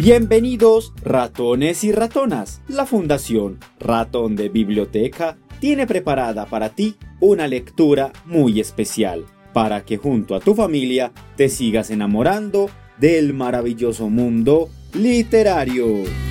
Bienvenidos ratones y ratonas. La Fundación Ratón de Biblioteca tiene preparada para ti una lectura muy especial para que junto a tu familia te sigas enamorando del maravilloso mundo literario.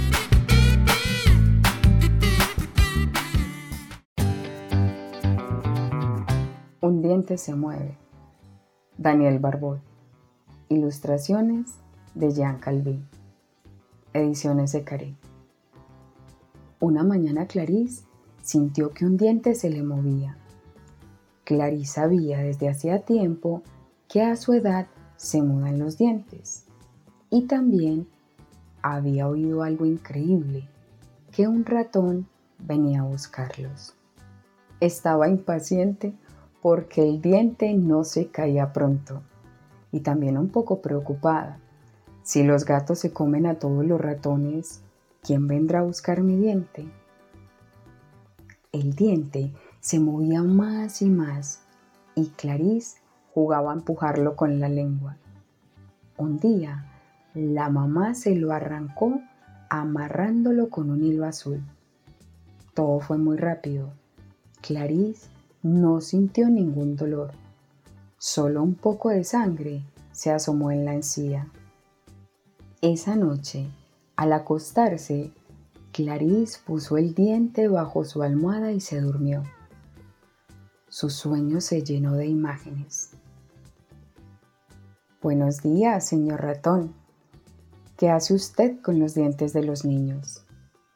Un diente se mueve. Daniel Barbot. Ilustraciones de Jean Calvi. Ediciones Ecaré. Una mañana Clarice sintió que un diente se le movía. Clarice sabía desde hacía tiempo que a su edad se mudan los dientes. Y también había oído algo increíble, que un ratón venía a buscarlos. Estaba impaciente porque el diente no se caía pronto y también un poco preocupada. Si los gatos se comen a todos los ratones, ¿quién vendrá a buscar mi diente? El diente se movía más y más y Clarice jugaba a empujarlo con la lengua. Un día, la mamá se lo arrancó amarrándolo con un hilo azul. Todo fue muy rápido. Clarice no sintió ningún dolor. Solo un poco de sangre se asomó en la encía. Esa noche, al acostarse, Clarice puso el diente bajo su almohada y se durmió. Su sueño se llenó de imágenes. Buenos días, señor ratón. ¿Qué hace usted con los dientes de los niños?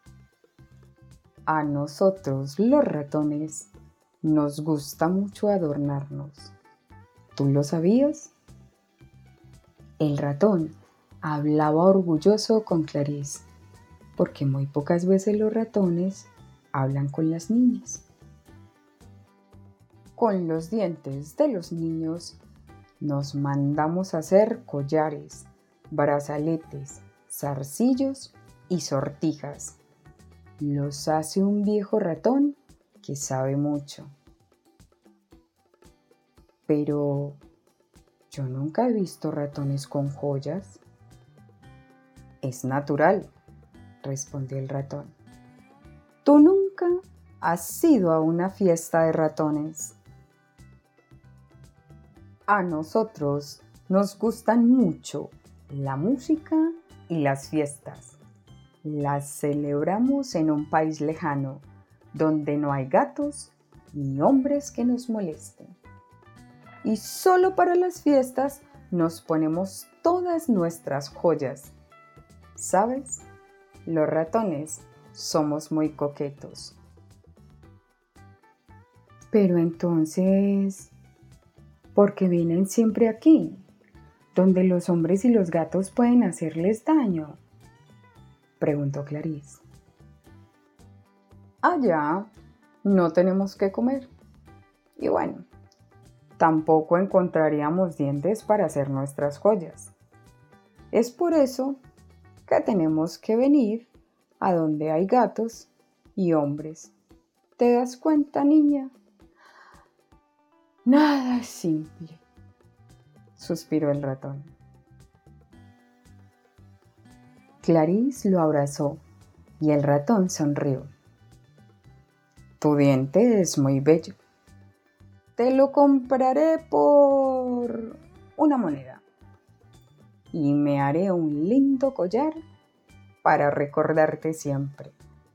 A nosotros, los ratones, nos gusta mucho adornarnos. ¿Tú lo sabías? El ratón hablaba orgulloso con Clarice, porque muy pocas veces los ratones hablan con las niñas. Con los dientes de los niños nos mandamos a hacer collares, brazaletes, zarcillos y sortijas. Los hace un viejo ratón que sabe mucho. Pero yo nunca he visto ratones con joyas. Es natural, respondió el ratón. Tú nunca has ido a una fiesta de ratones. A nosotros nos gustan mucho la música y las fiestas. Las celebramos en un país lejano, donde no hay gatos ni hombres que nos molesten. Y solo para las fiestas nos ponemos todas nuestras joyas. ¿Sabes? Los ratones somos muy coquetos. Pero entonces, ¿por qué vienen siempre aquí, donde los hombres y los gatos pueden hacerles daño? Preguntó Clarice. Allá no tenemos que comer. Y bueno, tampoco encontraríamos dientes para hacer nuestras joyas. Es por eso que tenemos que venir a donde hay gatos y hombres. ¿Te das cuenta, niña? Nada es simple, suspiró el ratón. Clarice lo abrazó y el ratón sonrió. Tu diente es muy bello. Te lo compraré por una moneda y me haré un lindo collar para recordarte siempre.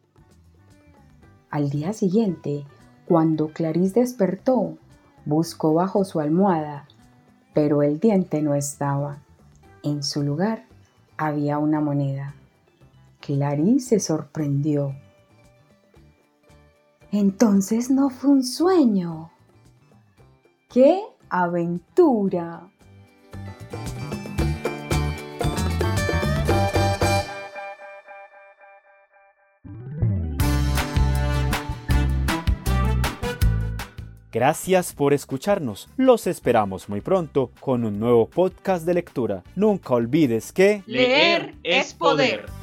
Al día siguiente, cuando Clarice despertó, buscó bajo su almohada, pero el diente no estaba. En su lugar había una moneda. Clarice se sorprendió. Entonces no fue un sueño. ¡Qué aventura! Gracias por escucharnos. Los esperamos muy pronto con un nuevo podcast de lectura. Nunca olvides que leer es poder.